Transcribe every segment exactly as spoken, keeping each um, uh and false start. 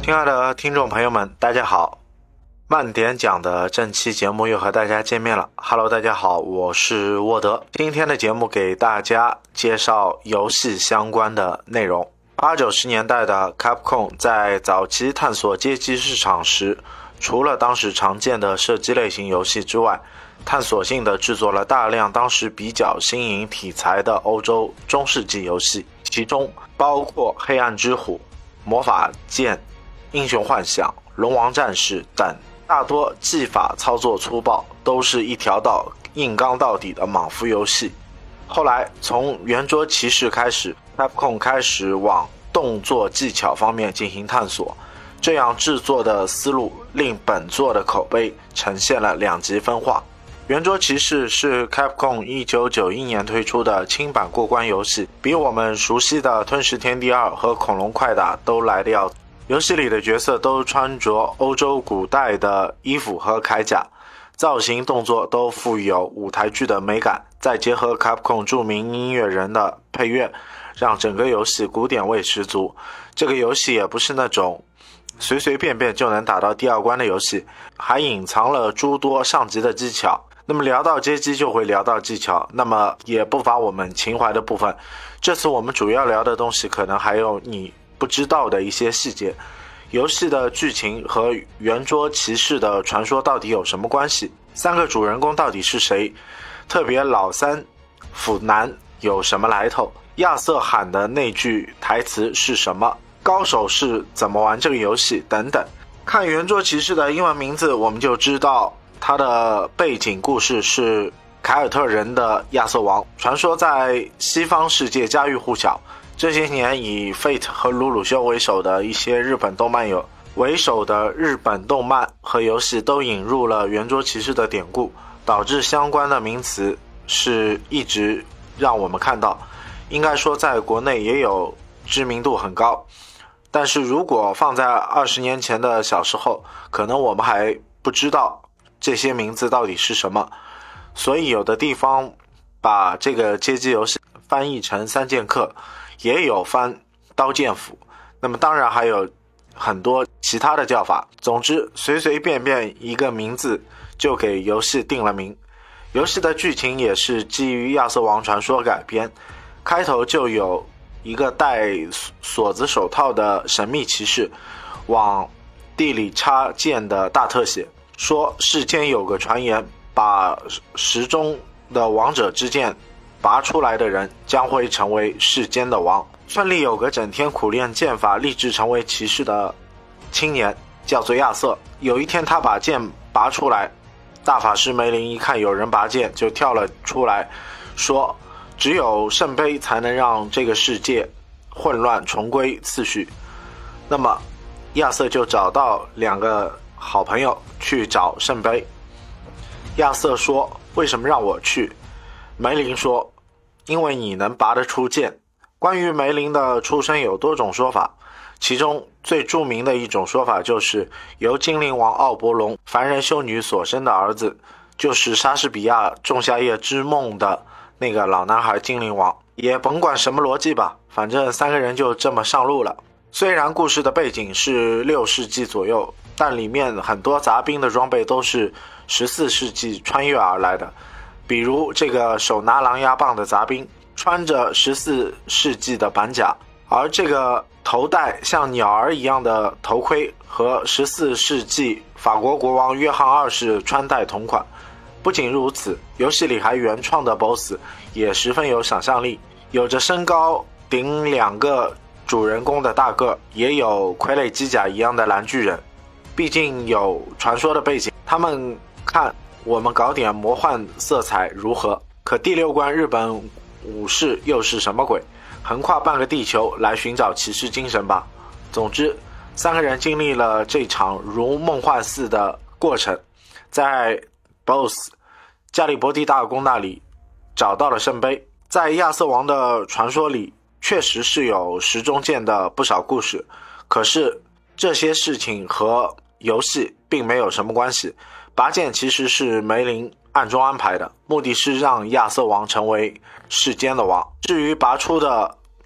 亲爱的听众朋友们，大家好，慢点讲的正期节目又和大家见面了。Hello， 大家好，我是沃德。今天的节目给大家介绍游戏相关的内容。八九十年代的 Capcom 在早期探索街机市场时，除了当时常见的射击类型游戏之外，探索性的制作了大量当时比较新颖题材的欧洲中世纪游戏，其中包括黑暗之虎、魔法剑、英雄幻想、龙王战士等，大多技法操作粗暴，都是一条道硬刚到底的莽夫游戏。后来从圆桌骑士开始， Capcom 开始往动作技巧方面进行探索，这样制作的思路令本作的口碑呈现了两极分化。圆桌骑士是 Capcom 一九九一年推出的轻版过关游戏，比我们熟悉的吞食天地二和恐龙快打都来得要。游戏里的角色都穿着欧洲古代的衣服和铠甲，造型动作都富有舞台剧的美感，再结合 Capcom 著名音乐人的配乐，让整个游戏古典味十足。这个游戏也不是那种随随便便就能打到第二关的游戏，还隐藏了诸多上级的技巧。那么聊到街机就会聊到技巧，那么也不乏我们情怀的部分。这次我们主要聊的东西可能还有你不知道的一些细节。游戏的剧情和圆桌骑士的传说到底有什么关系？三个主人公到底是谁？特别老三腐男有什么来头？亚瑟喊的那句台词是什么？高手是怎么玩这个游戏？等等。看圆桌骑士的英文名字，我们就知道它的背景故事是凯尔特人的亚瑟王，传说在西方世界家喻户晓。这些年以 Fate 和鲁鲁修为首的一些日本动漫有为首的日本动漫和游戏都引入了圆桌骑士的典故，导致相关的名词是一直让我们看到，应该说在国内也有知名度很高。但是如果放在二十年前的小时候，可能我们还不知道这些名字到底是什么，所以有的地方把这个街机游戏翻译成三剑客，也有翻刀剑斧，那么当然还有很多其他的叫法。总之随随便便一个名字就给游戏定了名。游戏的剧情也是基于亚瑟王传说改编，开头就有一个戴锁子手套的神秘骑士往地里插剑的大特写，说世间有个传言，把时钟的王者之剑拔出来的人将会成为世间的王。村里有个整天苦练剑法立志成为骑士的青年，叫做亚瑟。有一天他把剑拔出来，大法师梅林一看有人拔剑，就跳了出来，说只有圣杯才能让这个世界混乱重归次序。那么亚瑟就找到两个好朋友去找圣杯。亚瑟说为什么让我去？梅林说因为你能拔得出剑。关于梅林的出身有多种说法，其中最著名的一种说法就是由精灵王奥伯龙凡人修女所生的儿子，就是莎士比亚仲夏夜之梦的那个老男孩精灵王。也甭管什么逻辑吧，反正三个人就这么上路了。虽然故事的背景是六世纪左右，但里面很多杂兵的装备都是十四世纪穿越而来的，比如这个手拿狼牙棒的杂兵穿着十四世纪的板甲，而这个头戴像鸟儿一样的头盔和十四世纪法国国王约翰二世穿戴同款。不仅如此，游戏里还原创的 B O S S 也十分有想象力，有着身高顶两个主人公的大个，也有傀儡机甲一样的蓝巨人。毕竟有传说的背景，他们看我们搞点魔幻色彩如何？可第六关日本武士又是什么鬼？横跨半个地球来寻找骑士精神吧。总之，三个人经历了这场如梦幻似的过程，在 B O S S 加里伯蒂大公那里找到了圣杯。在亚瑟王的传说里确实是有时钟剑的不少故事，可是这些事情和游戏并没有什么关系。拔剑其实是梅林暗中安排的，目的是让亚瑟王成为世间的王。至于拔出的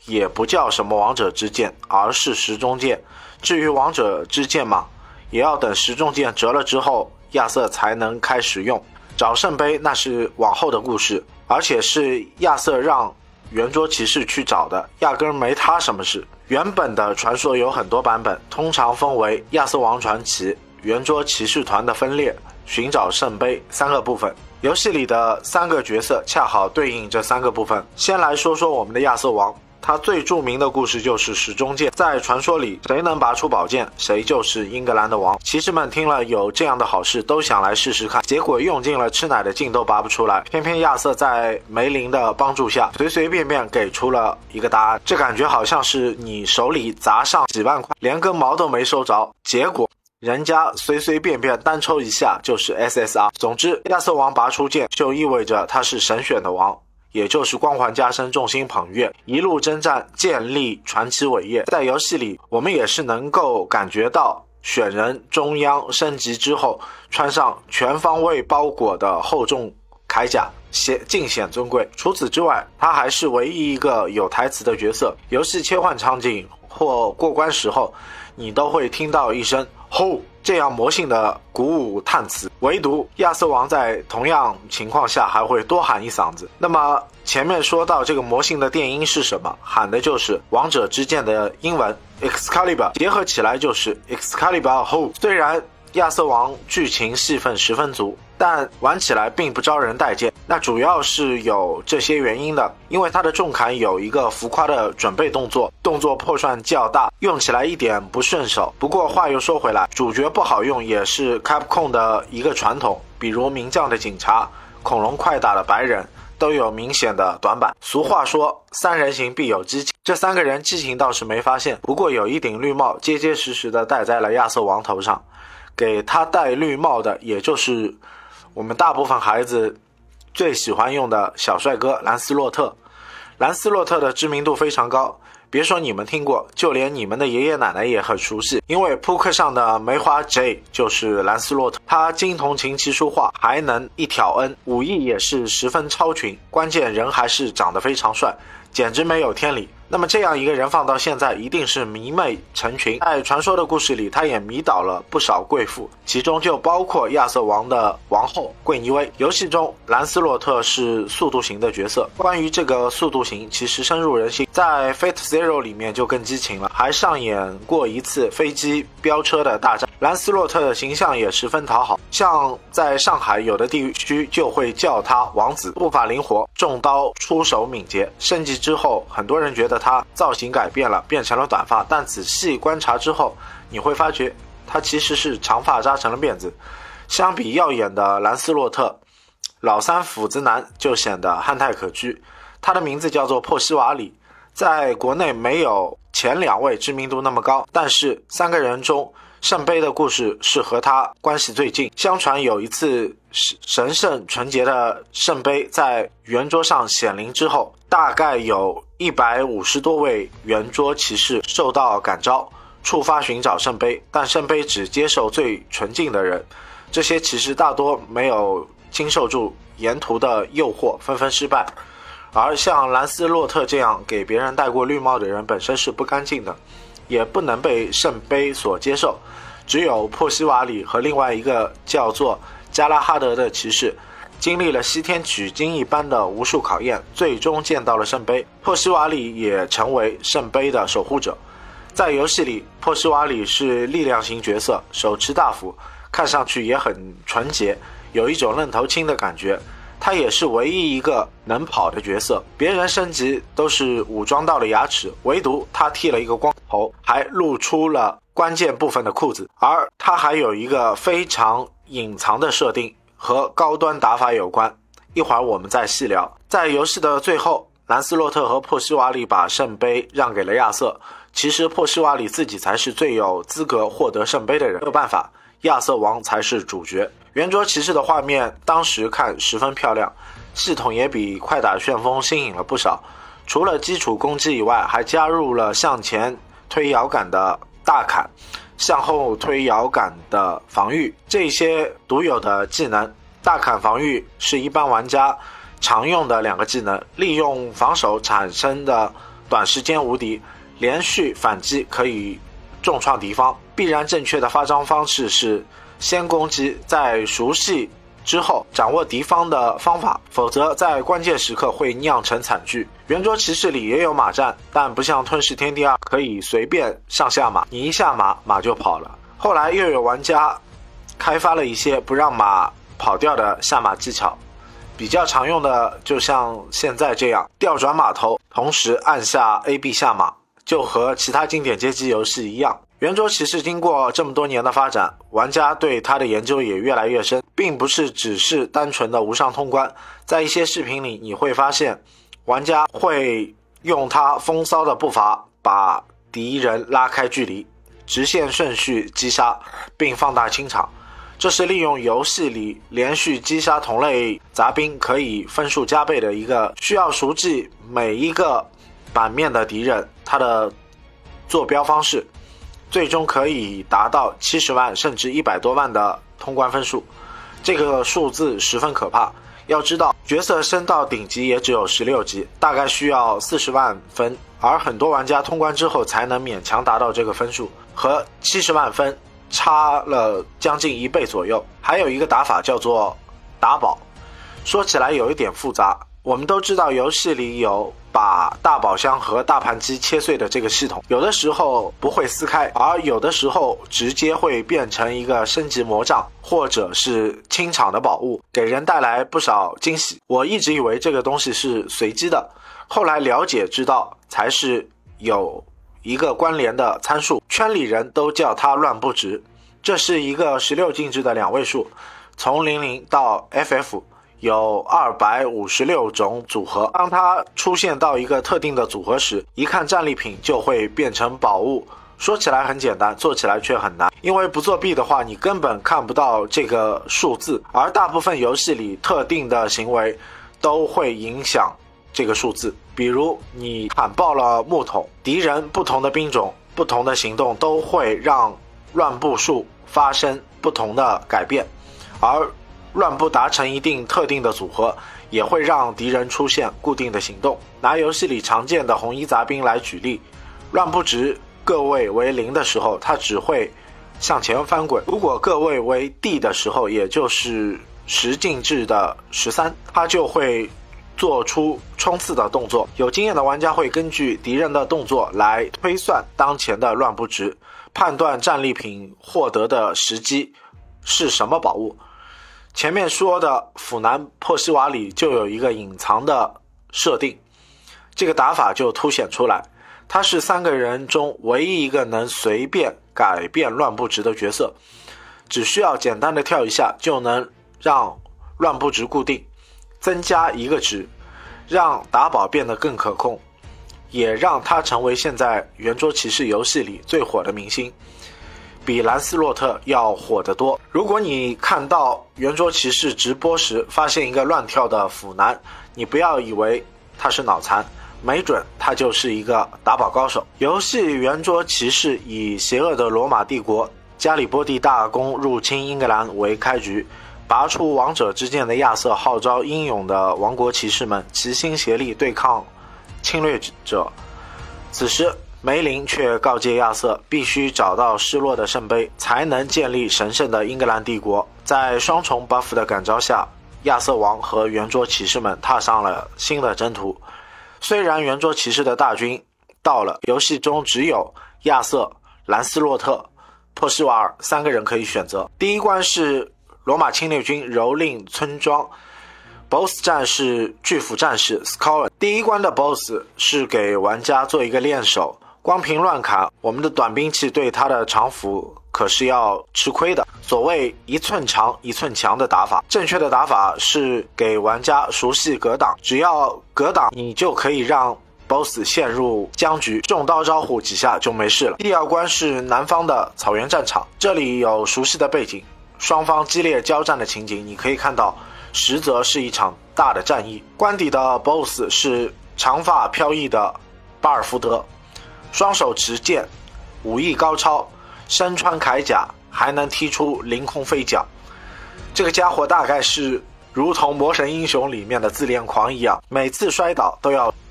也不叫什么王者之剑，而是时钟剑。至于王者之剑嘛，也要等时钟剑折了之后，亚瑟才能开始用。找圣杯那是往后的故事，而且是亚瑟让圆桌骑士去找的，压根没他什么事。原本的传说有很多版本，通常分为亚瑟王传奇、圆桌骑士团的分裂、寻找圣杯三个部分。游戏里的三个角色恰好对应这三个部分。先来说说我们的亚瑟王，他最著名的故事就是时钟剑。在传说里，谁能拔出宝剑，谁就是英格兰的王。骑士们听了有这样的好事，都想来试试看，结果用尽了吃奶的劲都拔不出来。偏偏亚瑟在梅林的帮助下，随随便便给出了一个答案。这感觉好像是你手里砸上几万块，连根毛都没收着，结果人家随随便便单抽一下就是 S S R。 总之，亚瑟王拔出剑就意味着他是神选的王，也就是光环加身，众星捧月，一路征战，建立传奇伟业。在游戏里，我们也是能够感觉到选人中央升级之后，穿上全方位包裹的厚重铠甲，尽显尊贵。除此之外，他还是唯一一个有台词的角色。游戏切换场景或过关时候，你都会听到一声吼，这样魔性的鼓舞叹词。唯独亚瑟王在同样情况下还会多喊一嗓子。那么前面说到这个魔性的电音是什么，喊的就是王者之剑的英文 Excalibur， 结合起来就是 Excalibur Ho。 虽然亚瑟王剧情戏份十分足，但玩起来并不招人待见。那主要是有这些原因的，因为它的重砍有一个浮夸的准备动作，动作破绽较大，用起来一点不顺手。不过话又说回来，主角不好用也是 Capcom 的一个传统，比如名将的警察、恐龙快打的白人都有明显的短板。俗话说三人行必有激情，这三个人激情倒是没发现，不过有一顶绿帽结结实实的戴在了亚瑟王头上。给他戴绿帽的也就是我们大部分孩子最喜欢用的小帅哥兰斯洛特。兰斯洛特的知名度非常高，别说你们听过，就连你们的爷爷奶奶也很熟悉，因为扑克上的梅花 J 就是兰斯洛特。他精通琴棋书画，还能一挑 N， 武艺也是十分超群，关键人还是长得非常帅，简直没有天理。那么这样一个人放到现在一定是迷妹成群。在传说的故事里，他也迷倒了不少贵妇，其中就包括亚瑟王的王后桂妮薇。游戏中兰斯洛特是速度型的角色，关于这个速度型其实深入人心，在 Fate Zero 里面就更激情了，还上演过一次飞机飙车的大战。兰斯洛特的形象也十分讨好，像在上海有的地区就会叫他王子，步伐灵活，中刀出手敏捷。升级之后，很多人觉得他造型改变了，变成了短发，但仔细观察之后，你会发觉他其实是长发扎成了辫子。相比耀眼的兰斯洛特，老三斧子男就显得憨态可掬。他的名字叫做珀西瓦里，在国内没有前两位知名度那么高，但是三个人中圣杯的故事是和他关系最近。相传有一次神圣纯洁的圣杯在圆桌上显灵之后，大概有一百五十多位圆桌骑士受到感召，触发寻找圣杯，但圣杯只接受最纯净的人。这些骑士大多没有经受住沿途的诱惑，纷纷失败。而像兰斯洛特这样给别人戴过绿帽的人本身是不干净的，也不能被圣杯所接受。只有珀西瓦里和另外一个叫做加拉哈德的骑士经历了西天取经一般的无数考验，最终见到了圣杯。珀西瓦里也成为圣杯的守护者。在游戏里，珀西瓦里是力量型角色，手持大斧，看上去也很纯洁，有一种愣头青的感觉。他也是唯一一个能跑的角色，别人升级都是武装到了牙齿，唯独他剃了一个光头，还露出了关键部分的裤子。而他还有一个非常隐藏的设定，和高端打法有关，一会儿我们再细聊。在游戏的最后，兰斯洛特和珀西瓦里把圣杯让给了亚瑟，其实珀西瓦里自己才是最有资格获得圣杯的人，没有办法，亚瑟王才是主角。圆桌骑士的画面当时看十分漂亮，系统也比快打旋风新颖了不少。除了基础攻击以外，还加入了向前推摇杆的大砍，向后推摇杆的防御，这些独有的技能。大砍防御是一般玩家常用的两个技能，利用防守产生的短时间无敌，连续反击可以重创敌方。必然正确的发招方式是先攻击，在熟悉之后掌握敌方的方法，否则在关键时刻会酿成惨剧。圆桌骑士里也有马战，但不像吞噬天地二可以随便上下马，你一下马马就跑了。后来又有玩家开发了一些不让马跑掉的下马技巧，比较常用的就像现在这样调转马头，同时按下 A B 下马，就和其他经典街机游戏一样。圆桌骑士经过这么多年的发展，玩家对它的研究也越来越深，并不是只是单纯的无伤通关。在一些视频里你会发现，玩家会用他风骚的步伐把敌人拉开距离，直线顺序击杀并放大清场，这是利用游戏里连续击杀同类杂兵可以分数加倍的一个需要熟记每一个版面的敌人他的坐标方式，最终可以达到七十万甚至一百多万的通关分数。这个数字十分可怕，要知道角色升到顶级也只有十六级，大概需要四十万分，而很多玩家通关之后才能勉强达到这个分数，和七十万分差了将近一倍左右。还有一个打法叫做打宝，说起来有一点复杂。我们都知道游戏里有把大宝箱和大盘机切碎的这个系统，有的时候不会撕开，而有的时候直接会变成一个升级魔杖或者是清场的宝物，给人带来不少惊喜。我一直以为这个东西是随机的，后来了解知道才是有一个关联的参数，圈里人都叫它乱布值。这是一个十六进制的两位数，从零零到 F F有二百五十六种组合，当它出现到一个特定的组合时，一看战利品就会变成宝物。说起来很简单，做起来却很难，因为不作弊的话你根本看不到这个数字，而大部分游戏里特定的行为都会影响这个数字。比如你砍爆了木桶，敌人不同的兵种不同的行动都会让乱步数发生不同的改变，而乱步达成一定特定的组合，也会让敌人出现固定的行动。拿游戏里常见的红衣杂兵来举例，乱步值个位为零的时候，它只会向前翻滚；如果个位为 D 的时候，也就是十进制的十三，它就会做出冲刺的动作。有经验的玩家会根据敌人的动作来推算当前的乱步值，判断战利品获得的时机是什么宝物。前面说的腐男破西瓦里就有一个隐藏的设定，这个打法就凸显出来，他是三个人中唯一一个能随便改变乱步值的角色，只需要简单的跳一下就能让乱步值固定，增加一个值，让打宝变得更可控，也让他成为现在圆桌骑士游戏里最火的明星，比兰斯洛特要火得多。如果你看到圆桌骑士直播时发现一个乱跳的腐男，你不要以为他是脑残，没准他就是一个打宝高手。游戏圆桌骑士以邪恶的罗马帝国加里波第大公入侵英格兰为开局，拔出王者之剑的亚瑟号召英勇的王国骑士们齐心协力对抗侵略者。此时梅林却告诫亚瑟必须找到失落的圣杯，才能建立神圣的英格兰帝国。在双重 buff 的感召下，亚瑟王和圆桌骑士们踏上了新的征途。虽然圆桌骑士的大军到了，游戏中只有亚瑟、兰斯洛特、珀西瓦尔三个人可以选择。第一关是罗马侵略军蹂躏村庄， boss 战是巨斧战士 Scourge。 第一关的 boss 是给玩家做一个练手，光凭乱砍，我们的短兵器对他的长斧可是要吃亏的。所谓一寸长一寸强的打法，正确的打法是给玩家熟悉格挡，只要格挡你就可以让 boss 陷入僵局，中刀招呼几下就没事了。第二关是南方的草原战场，这里有熟悉的背景，双方激烈交战的情景，你可以看到实则是一场大的战役。关底的 boss 是长发飘逸的巴尔福德，双手持剑，武艺高超，身穿铠甲，还能踢出凌空飞脚。这个家伙大概是如同魔神英雄里面的自恋狂一样，每次摔倒都要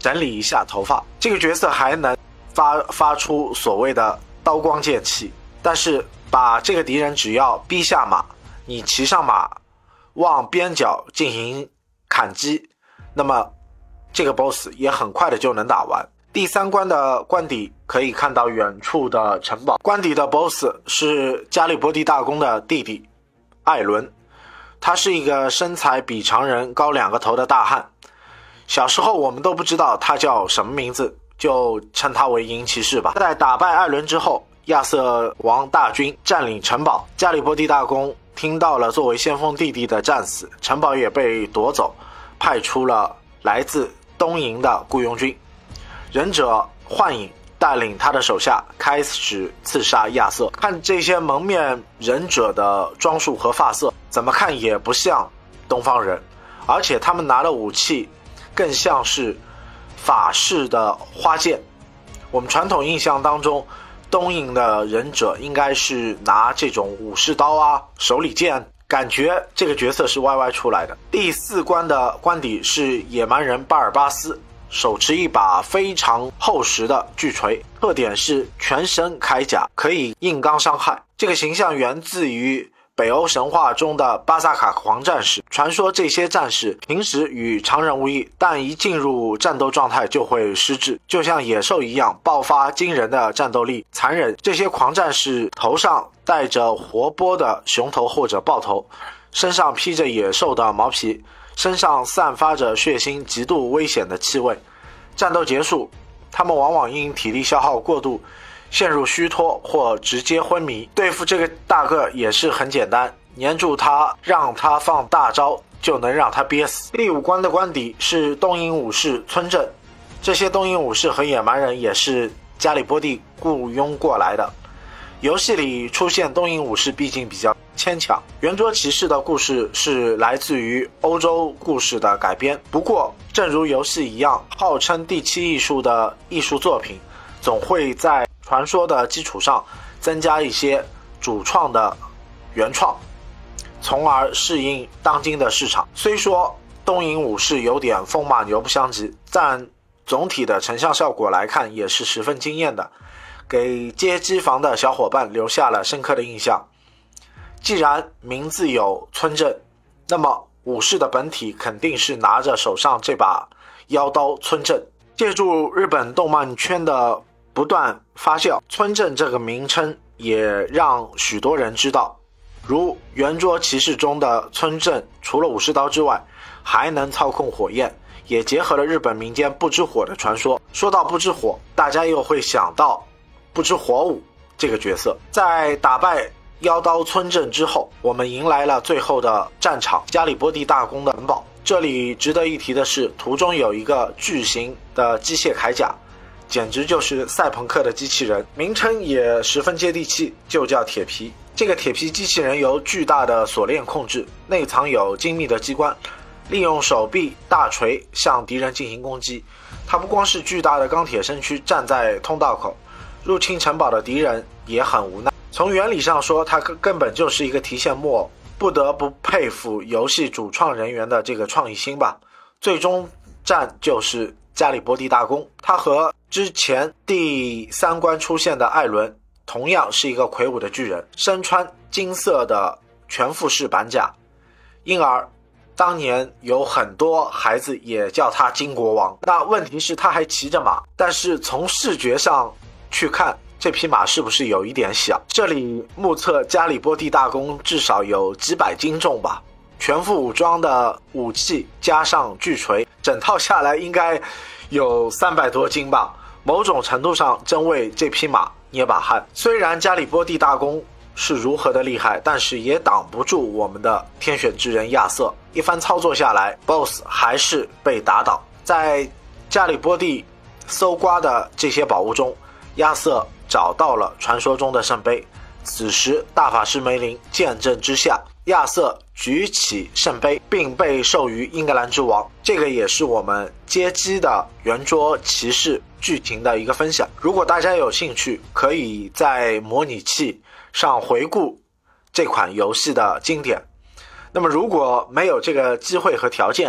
整理一下头发。这个角色还能发发出所谓的刀光剑气，但是把这个敌人只要逼下马，你骑上马往边角进行砍击，那么这个 boss 也很快的就能打完。第三关的关底可以看到远处的城堡，关底的 boss 是加利波第大公的弟弟艾伦，他是一个身材比常人高两个头的大汉。小时候我们都不知道他叫什么名字，就称他为银骑士吧。在打败艾伦之后，亚瑟王大军占领城堡，加利波第大公听到了作为先锋弟弟的战死，城堡也被夺走，派出了来自东营的雇佣军。忍者幻影带领他的手下开始刺杀亚瑟。看这些蒙面忍者的装束和发色，怎么看也不像东方人，而且他们拿的武器更像是法式的花剑。我们传统印象当中，东瀛的忍者应该是拿这种武士刀啊、手里剑，感觉这个角色是歪歪出来的。第四关的关底是野蛮人巴尔巴斯，手持一把非常厚实的巨锤，特点是全身铠甲，可以硬刚伤害。这个形象源自于北欧神话中的巴萨卡狂战士，传说这些战士平时与常人无异，但一进入战斗状态就会失智，就像野兽一样爆发惊人的战斗力，残忍。这些狂战士头上戴着活泼的熊头或者豹头，身上披着野兽的毛皮，身上散发着血腥极度危险的气味。战斗结束，他们往往因体力消耗过度陷入虚脱或直接昏迷。对付这个大个也是很简单，黏住他，让他放大招，就能让他憋死。第五关的关底是东瀛武士村镇，这些东瀛武士和野蛮人也是加利波第雇佣过来的。游戏里出现东瀛武士毕竟比较牵强，圆桌骑士的故事是来自于欧洲故事的改编，不过正如游戏一样，号称第七艺术的艺术作品总会在传说的基础上增加一些主创的原创，从而适应当今的市场。虽说东瀛武士有点风马牛不相及，但总体的成像效果来看也是十分惊艳的，给街机房的小伙伴留下了深刻的印象。既然名字有村镇，那么武士的本体肯定是拿着手上这把妖刀村镇。借助日本动漫圈的不断发酵，村镇这个名称也让许多人知道，如圆桌骑士中的村镇，除了武士刀之外还能操控火焰，也结合了日本民间不知火的传说。说到不知火，大家又会想到不知火舞这个角色。在打败妖刀村镇之后，我们迎来了最后的战场，加利波第大公的城堡。这里值得一提的是，图中有一个巨型的机械铠甲，简直就是赛朋克的机器人，名称也十分接地气，就叫铁皮。这个铁皮机器人由巨大的锁链控制，内藏有精密的机关，利用手臂大锤向敌人进行攻击。它不光是巨大的钢铁身躯站在通道口，入侵城堡的敌人也很无奈。从原理上说，它根本就是一个提线木偶，不得不佩服游戏主创人员的这个创意心吧。最终战就是加利波第大公，他和之前第三关出现的艾伦同样是一个魁梧的巨人，身穿金色的全副式板甲，因而当年有很多孩子也叫他金国王。那问题是他还骑着马，但是从视觉上去看，这匹马是不是有一点小？这里目测加利波第大公至少有几百斤重吧，全副武装的武器加上巨锤，整套下来应该有三百多斤吧。某种程度上真为这匹马捏把汗。虽然加利波第大公是如何的厉害，但是也挡不住我们的天选之人亚瑟。一番操作下来， B O S S 还是被打倒。在加利波第搜刮的这些宝物中，亚瑟找到了传说中的圣杯。此时大法师梅林见证之下，亚瑟举起圣杯并被授予英格兰之王。这个也是我们街机的圆桌骑士剧情的一个分享。如果大家有兴趣，可以在模拟器上回顾这款游戏的经典。那么如果没有这个机会和条件，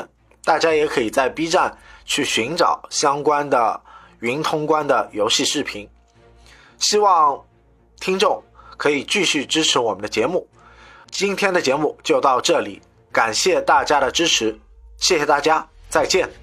大家也可以在 B 站去寻找相关的云通关的游戏视频。希望听众可以继续支持我们的节目。今天的节目就到这里，感谢大家的支持，谢谢大家，再见。